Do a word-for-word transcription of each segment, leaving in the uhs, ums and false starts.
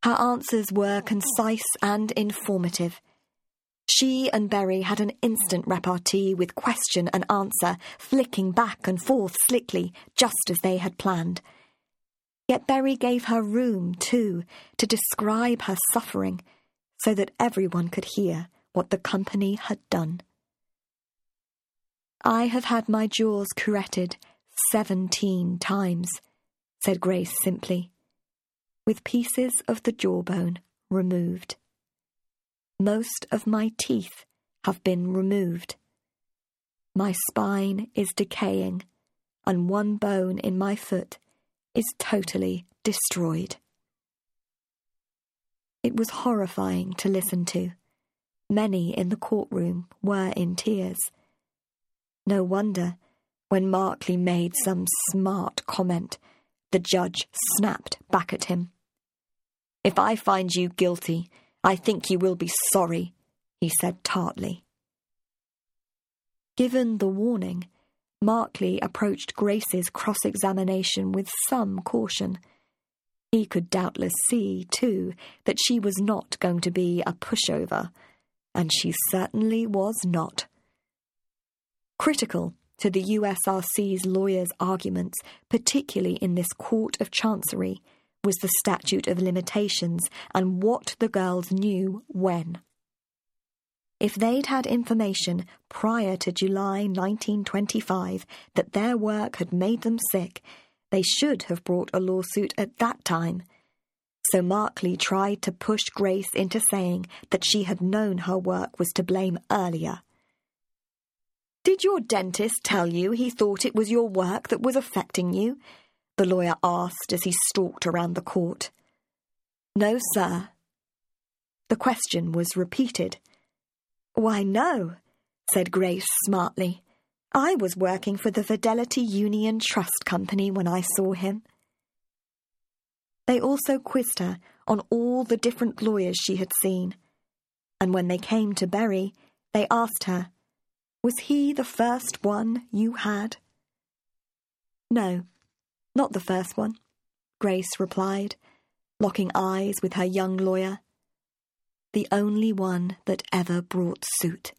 Her answers were concise and informative. She and Berry had an instant repartee with question and answer, flicking back and forth slickly, just as they had planned. Yet Berry gave her room, too, to describe her suffering, so that everyone could hear what the company had done. "I have had my jaws carotted seventeen times," said Grace simply, "with pieces of the jawbone removed. Most of my teeth have been removed. My spine is decaying, and one bone in my foot is totally destroyed." It was horrifying to listen to. Many in the courtroom were in tears. No wonder, when Markley made some smart comment, the judge snapped back at him. "If I find you guilty, I think you will be sorry," he said tartly. Given the warning, Markley approached Grace's cross-examination with some caution. He could doubtless see, too, that she was not going to be a pushover, and she certainly was not. Critical to the U S R C's lawyers' arguments, particularly in this Court of Chancery, was the statute of limitations and what the girls knew when. If they'd had information prior to July nineteen twenty-five that their work had made them sick, they should have brought a lawsuit at that time. So Markley tried to push Grace into saying that she had known her work was to blame earlier. "Did your dentist tell you he thought it was your work that was affecting you?" the lawyer asked as he stalked around the court. "No, sir." The question was repeated. "Why, no," said Grace smartly. "I was working for the Fidelity Union Trust Company when I saw him." They also quizzed her on all the different lawyers she had seen, and when they came to Berry, they asked her, "Was he the first one you had?" "No, not the first one," Grace replied, locking eyes with her young lawyer. "The only one that ever brought suit."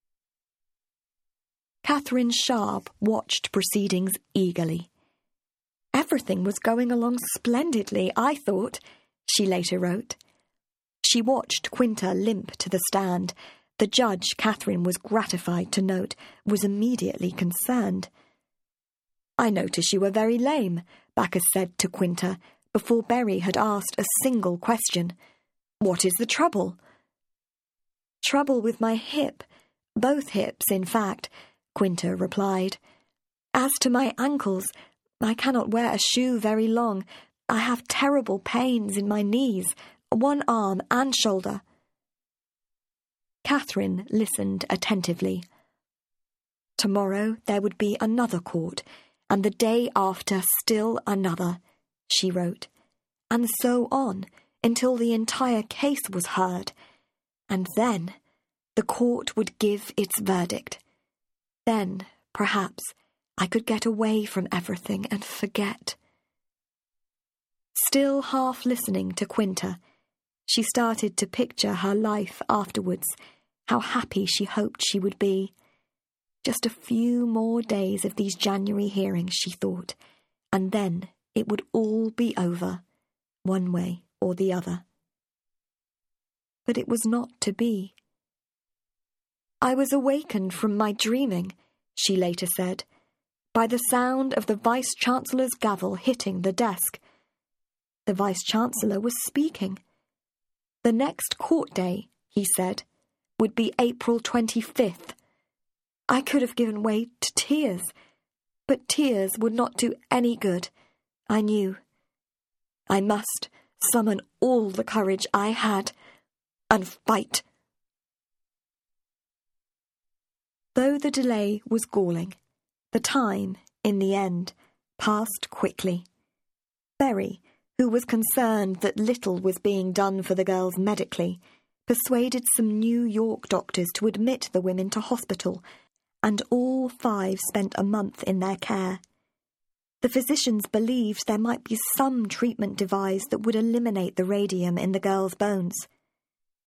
Catherine Sharp watched proceedings eagerly. "Everything was going along splendidly, I thought," she later wrote. She watched Quinta limp to the stand. The judge, Catherine was gratified to note, was immediately concerned. "I notice you were very lame," Bacchus said to Quinta, before Berry had asked a single question. "What is the trouble?" "Trouble with my hip. Both hips, in fact," Quinta replied. "As to my ankles, I cannot wear a shoe very long. I have terrible pains in my knees, one arm and shoulder." Catherine listened attentively. Tomorrow there would be another court, and the day after still another, she wrote, and so on until the entire case was heard. And then the court would give its verdict. Then, perhaps, I could get away from everything and forget. Still half listening to Quinta, she started to picture her life afterwards, how happy she hoped she would be. Just a few more days of these January hearings, she thought, and then it would all be over, one way or the other. But it was not to be. "I was awakened from my dreaming," she later said, "by the sound of the Vice-Chancellor's gavel hitting the desk. The Vice-Chancellor was speaking. The next court day, he said, would be April twenty-fifth. I could have given way to tears, but tears would not do any good, I knew. I must summon all the courage I had and fight." Though the delay was galling, the time, in the end, passed quickly. Berry, who was concerned that little was being done for the girls medically, persuaded some New York doctors to admit the women to hospital, and all five spent a month in their care. The physicians believed there might be some treatment devised that would eliminate the radium in the girl's bones.